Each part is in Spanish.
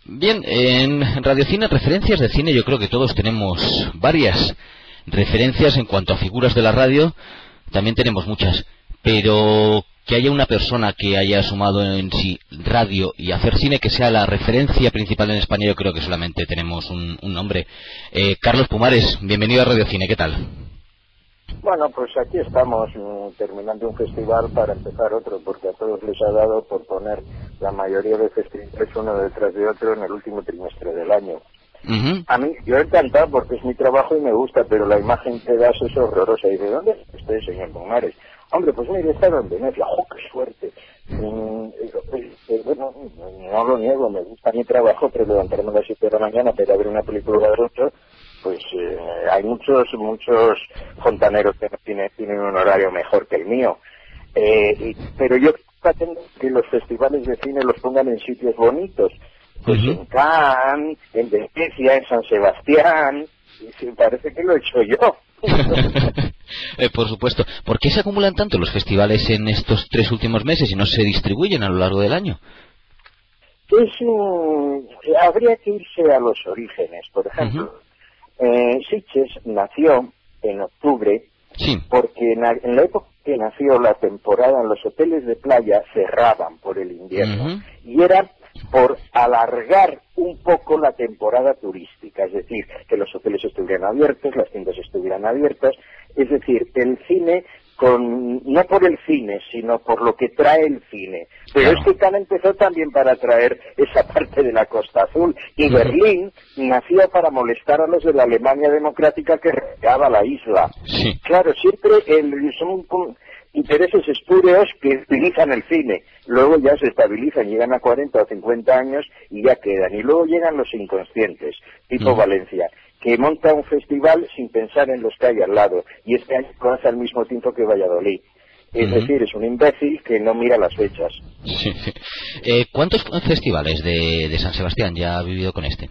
Bien, en Radiocine, referencias de cine, yo creo que todos tenemos varias referencias en cuanto a figuras de la radio, también tenemos muchas, pero que haya una persona que haya sumado en sí radio y hacer cine que sea la referencia principal en España, yo creo que solamente tenemos un nombre. Carlos Pumares, bienvenido a Radiocine, ¿qué tal? Bueno, pues aquí estamos terminando un festival para empezar otro, porque a todos les ha dado por poner la mayoría de festivales uno detrás de otro en el último trimestre del año. A mí, yo he encantado porque es mi trabajo y me gusta, pero la imagen que das es horrorosa. Y ¿de dónde está usted, señor Pumares? Hombre, pues mire, está en Venecia. ¡Oh, qué suerte! Bueno, no lo niego, me gusta mi trabajo, pero levantarme a las 7 de la mañana para ver una película de 8, pues hay muchos fontaneros que tienen un horario mejor que el mío. Pero yo pretendo que los festivales de cine los pongan en sitios bonitos. Pues en Cannes, en Venecia, en San Sebastián, y parece que lo he hecho yo. Por supuesto. ¿Por qué se acumulan tanto los festivales en estos 3 últimos meses y no se distribuyen a lo largo del año? Habría que irse a los orígenes. Por ejemplo, Sitges nació en octubre, porque en la época que nació, la temporada en los hoteles de playa cerraban por el invierno, y era por alargar un poco la temporada turística, es decir, que los hoteles estuvieran abiertos, las tiendas estuvieran abiertas, es decir, el cine, no por el cine, sino por lo que trae el cine. Pero es que Cannes empezó también para atraer esa parte de la Costa Azul, y Berlín nació para molestar a los de la Alemania democrática que rodeaba la isla. Claro, siempre son intereses espurios que utilizan el cine, luego ya se estabilizan, llegan a 40 o 50 años y ya quedan, y luego llegan los inconscientes, tipo Valencia, que monta un festival sin pensar en los que hay al lado, y este año comienza al mismo tiempo que Valladolid. Es decir, es un imbécil que no mira las fechas. ¿Cuántos festivales de San Sebastián ya ha vivido con este?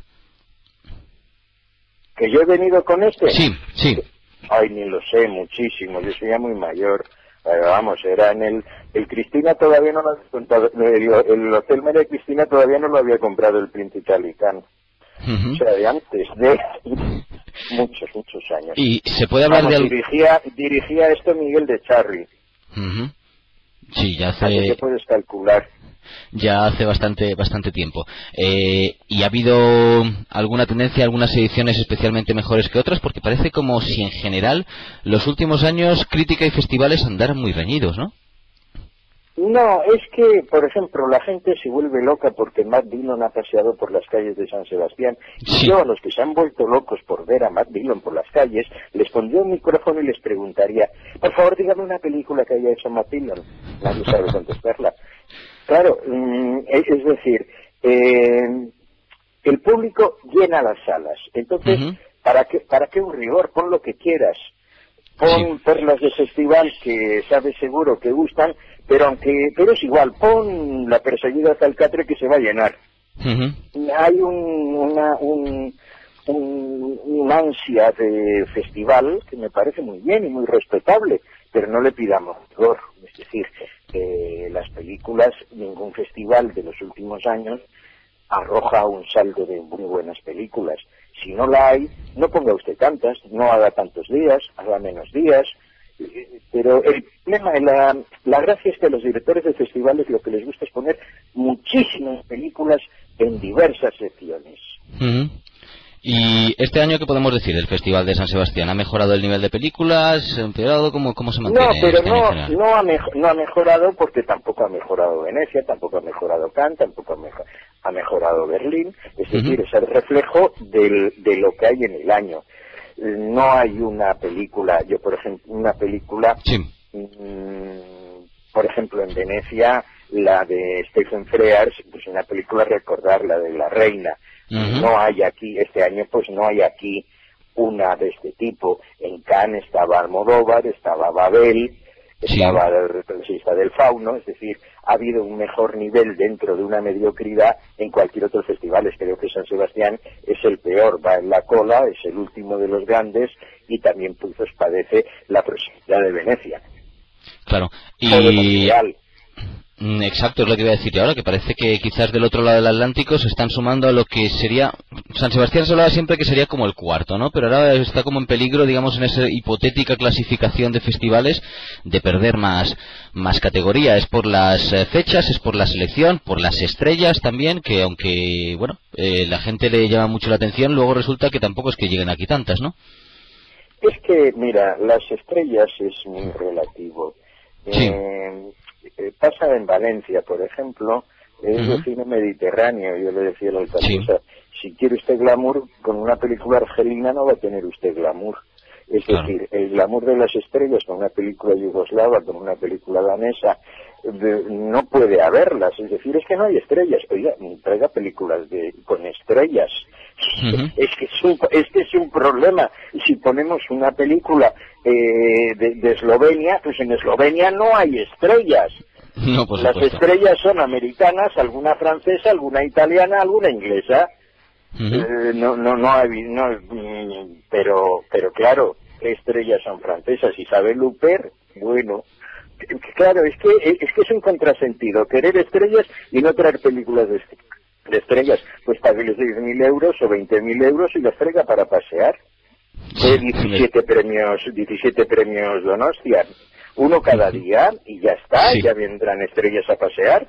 ¿Que yo he venido con este? Sí. Ay, ni lo sé, muchísimo, yo soy ya muy mayor. Vamos, era en el Cristina todavía no lo había contado, el Hotel María Cristina todavía no lo había comprado el Príncipe Alicán. O sea, de antes de muchos años. Y se puede hablar de dirigía esto Miguel de Charri. Sí, ya hace... Así que puedes calcular. Ya hace bastante tiempo. ¿Y ha habido alguna tendencia, algunas ediciones especialmente mejores que otras? Porque parece como si en general los últimos años crítica y festivales andaran muy reñidos, ¿no? No, es que, por ejemplo, la gente se vuelve loca porque Matt Dillon ha paseado por las calles de San Sebastián. Y yo, a los que se han vuelto locos por ver a Matt Dillon por las calles, les pondría un micrófono y les preguntaría, por favor, dígame una película que haya hecho Matt Dillon. Nadie sabe contestarla. Claro, es decir, el público llena las salas. Entonces, ¿para qué un rigor? Pon lo que quieras. Pon perlas de festival que sabes seguro que gustan, pero es igual, pon La perseguida hasta el Catre que se va a llenar. Hay una ansia de festival que me parece muy bien y muy respetable, pero no le pidamos rigor. Es decir, las películas, ningún festival de los últimos años arroja un saldo de muy buenas películas. Si no la hay, no ponga usted tantas, no haga tantos días, haga menos días. Pero el problema, la gracia es que a los directores de festivales lo que les gusta es poner muchísimas películas en diversas secciones. ¿Y este año qué podemos decir del Festival de San Sebastián? ¿Ha mejorado el nivel de películas? ¿Ha empeorado? ¿Cómo se mantiene? No, pero no ha mejorado porque tampoco ha mejorado Venecia, tampoco ha mejorado Cannes, tampoco ha mejorado Berlín. Es decir, es el reflejo de lo que hay en el año. No hay una película, por ejemplo, en Venecia, la de Stephen Frears, pues una película a recordar, la de La Reina. No hay aquí, este año pues no hay aquí una de este tipo. En Cannes estaba Almodóvar, estaba Babel, estaba el Retratista del Fauno, es decir, ha habido un mejor nivel dentro de una mediocridad en cualquier otro festival. Creo que San Sebastián es el peor, va en la cola, es el último de los grandes y también pues padece la proximidad de Venecia. Claro, Exacto, es lo que iba a decir yo ahora, que parece que quizás del otro lado del Atlántico se están sumando a lo que sería... San Sebastián se hablaba siempre que sería como el cuarto, ¿no? Pero ahora está como en peligro, digamos, en esa hipotética clasificación de festivales de perder más categoría. Es por las fechas, es por la selección, por las estrellas también, que aunque, bueno, la gente le llama mucho la atención, luego resulta que tampoco es que lleguen aquí tantas, ¿no? Es que, mira, las estrellas es muy relativo. Sí. Pasa en Valencia, por ejemplo, es de cine mediterráneo. Yo le decía a la alcaldesa, si quiere usted glamour, con una película argelina no va a tener usted glamour. Es decir, el glamour de las estrellas con una película yugoslava, con una película danesa, no puede haberlas. Es decir, es que no hay estrellas. Oiga, traiga películas con estrellas. Es que es un problema. Si ponemos una película de Eslovenia, pues en Eslovenia no hay estrellas. No, por Las supuesto. estrellas son americanas, alguna francesa, alguna italiana, alguna inglesa. Pero claro, estrellas son francesas. Isabel Huppert, bueno, claro, es que es un contrasentido querer estrellas y no traer películas de estrellas. Pues pague los 10.000 euros o 20.000 euros y las traiga para pasear. 17 premios Donostia, uno cada día y ya está, ya vendrán estrellas a pasear.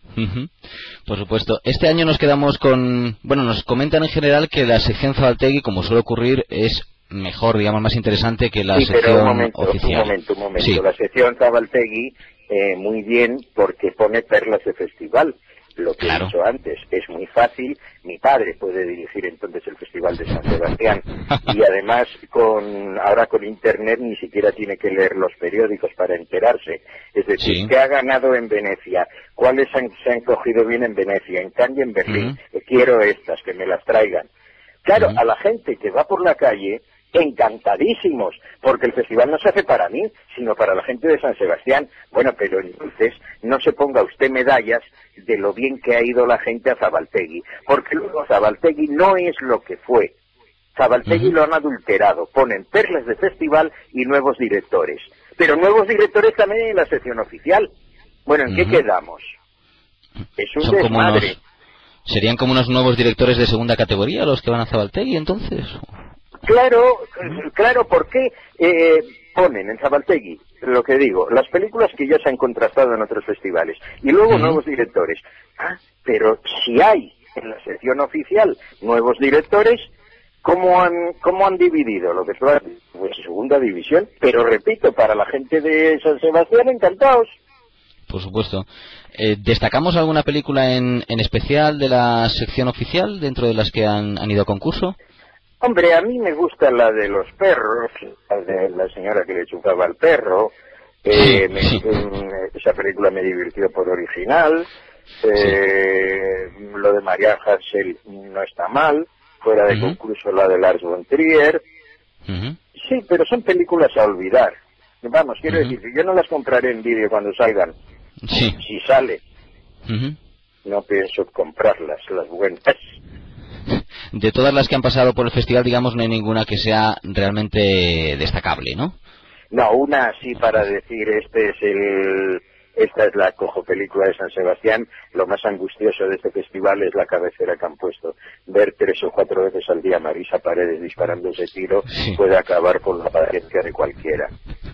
Por supuesto. Este año nos quedamos con... Bueno, nos comentan en general que la sección Zabaltegui, como suele ocurrir, es mejor, digamos, más interesante que la sección oficial. Un momento. La sección Zabaltegui, muy bien, porque pone perlas de festival. Lo que he dicho antes, es muy fácil. Mi padre puede dirigir entonces el Festival de San Sebastián y además ahora con Internet ni siquiera tiene que leer los periódicos para enterarse. Es decir, ¿qué ha ganado en Venecia? ¿Cuáles se han cogido bien en Venecia? En Cannes y en Berlín. Quiero estas, que me las traigan. Claro, a la gente que va por la calle, encantadísimos, porque el festival no se hace para mí, sino para la gente de San Sebastián. Bueno, pero entonces no se ponga usted medallas de lo bien que ha ido la gente a Zabaltegui, porque luego Zabaltegui no es lo que fue. Zabaltegui lo han adulterado, ponen perlas de festival y nuevos directores, pero nuevos directores también en la sección oficial. Bueno, ¿en qué quedamos? Es un desmadre. ¿Serían como unos nuevos directores de segunda categoría los que van a Zabaltegui entonces? Claro, porque ponen en Zabaltegui, lo que digo, las películas que ya se han contrastado en otros festivales, y luego nuevos directores. Pero si hay en la sección oficial nuevos directores, ¿cómo han dividido lo que es la segunda división? Pero repito, para la gente de San Sebastián, encantados. Por supuesto. ¿Destacamos alguna película en especial de la sección oficial dentro de las que han ido a concurso? Hombre, a mí me gusta la de los perros, la de la señora que le chupaba al perro. Esa película me divirtió por original. Lo de María Hansel no está mal. Fuera de concurso la de Lars von Trier. Sí, pero son películas a olvidar. Vamos, quiero decir, yo no las compraré en vídeo cuando salgan. Si sale, no pienso comprarlas, las buenas. De todas las que han pasado por el festival, digamos, no hay ninguna que sea realmente destacable, ¿no? No, una así para decir, esta es la cojo película de San Sebastián. Lo más angustioso de este festival es la cabecera que han puesto. Ver 3 o 4 veces al día a Marisa Paredes disparando ese tiro puede acabar por la paciencia de cualquiera.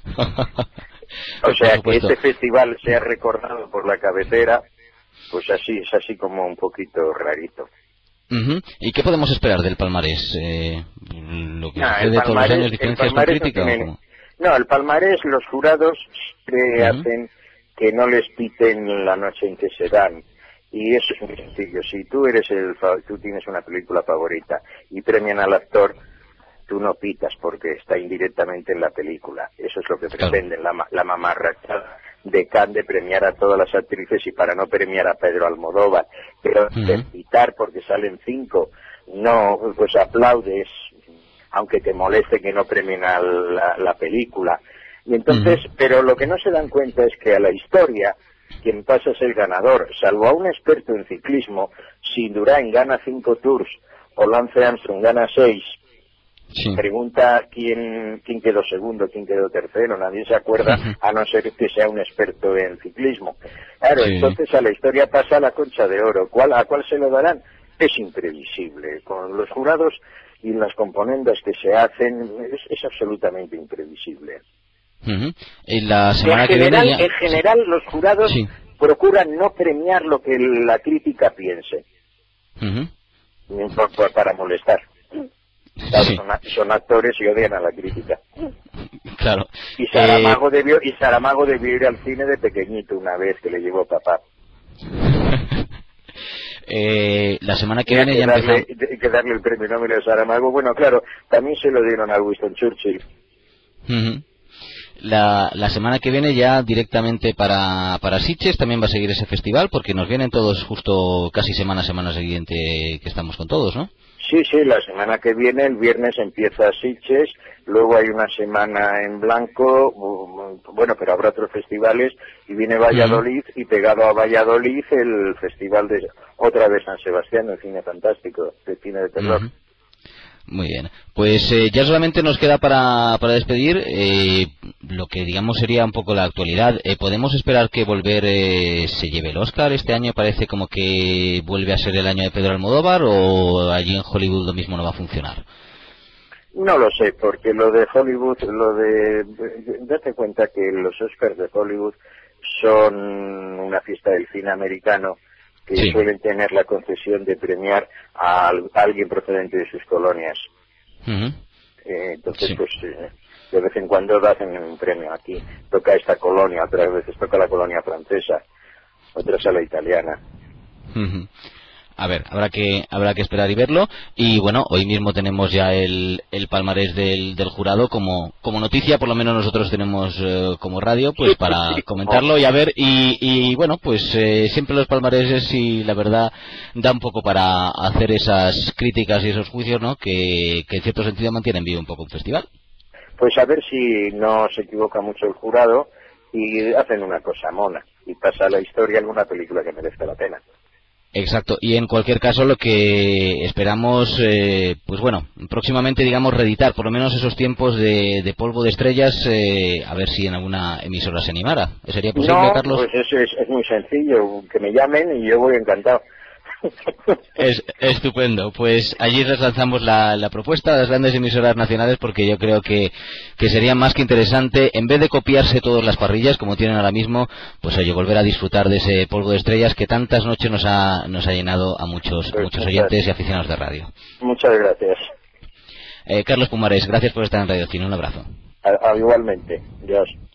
O sea, que este festival sea recordado por la cabecera, pues así es así como un poquito rarito. ¿Y qué podemos esperar del palmarés? ¿Lo que sucede todos los años, diferencias con crítica? No, el palmarés, los jurados hacen que no les piten la noche en que se dan. Y eso es muy sencillo. Si tú tienes una película favorita y premian al actor, tú no pitas porque está indirectamente en la película. Eso es lo que pretenden la mamarrachada de Cannes, de premiar a todas las actrices y para no premiar a Pedro Almodóvar. Pero de pitar porque salen 5, no, pues aplaudes, aunque te moleste que no premien a la película. Y entonces, pero lo que no se dan cuenta es que a la historia quien pasa es el ganador, salvo a un experto en ciclismo. Si Indurain gana 5 Tours o Lance Armstrong gana 6, Sí. Pregunta quién quedó segundo, quién quedó tercero, nadie se acuerda, a no ser que sea un experto en ciclismo. Claro, Sí. entonces a la historia pasa la Concha de Oro. ¿A cuál se lo darán? Es imprevisible. Con los jurados y las componendas que se hacen, es absolutamente imprevisible. En la semana que viene ya... En general, los jurados procuran no premiar lo que la crítica piense. Para molestar. Claro, son actores y odian a la crítica. Claro. Y Saramago debió ir al cine de pequeñito una vez que le llevó papá. La semana que viene ya empezamos... Hay que darle el premio Nobel a Saramago. Bueno, claro, también se lo dieron a Winston Churchill. La semana que viene ya directamente para Sitges también va a seguir ese festival, porque nos vienen todos justo casi semana siguiente que estamos con todos, ¿no? Sí, la semana que viene, el viernes empieza Sitges, luego hay una semana en blanco, bueno, pero habrá otros festivales, y viene Valladolid, y pegado a Valladolid el festival de otra vez San Sebastián, el cine fantástico, el cine de terror. Muy bien, pues ya solamente nos queda para despedir lo que digamos sería un poco la actualidad. ¿Podemos esperar que Volver se lleve el Oscar este año? Parece como que vuelve a ser el año de Pedro Almodóvar, ¿o allí en Hollywood lo mismo no va a funcionar? No lo sé, porque lo de Hollywood, date cuenta que los Oscars de Hollywood son una fiesta del cine americano, que suelen tener la concesión de premiar a alguien procedente de sus colonias. Entonces, pues, de vez en cuando hacen un premio aquí. Toca esta colonia, otras veces toca la colonia francesa, otras a la italiana. A ver, habrá que esperar y verlo. Y bueno, hoy mismo tenemos ya el palmarés del jurado como noticia, por lo menos nosotros tenemos como radio, pues para comentarlo y a ver. Y bueno, pues siempre los palmareses, y la verdad da un poco para hacer esas críticas y esos juicios, ¿no? Que en cierto sentido mantienen vivo un poco un festival. Pues a ver si no se equivoca mucho el jurado y hacen una cosa mona y pasa a la historia alguna película que merezca la pena. Exacto, y en cualquier caso lo que esperamos, pues bueno, próximamente digamos reeditar por lo menos esos tiempos de Polvo de Estrellas, a ver si en alguna emisora se animara. ¿Sería posible, Carlos? Pues es muy sencillo, que me llamen y yo voy encantado. Es estupendo, pues allí les lanzamos la propuesta a las grandes emisoras nacionales, porque yo creo que sería más que interesante, en vez de copiarse todas las parrillas como tienen ahora mismo, pues oye, volver a disfrutar de ese Polvo de Estrellas que tantas noches nos ha llenado a muchos oyentes y aficionados de radio. Muchas gracias. Carlos Pumares, gracias por estar en Radio Cine, un abrazo. Igualmente, Dios.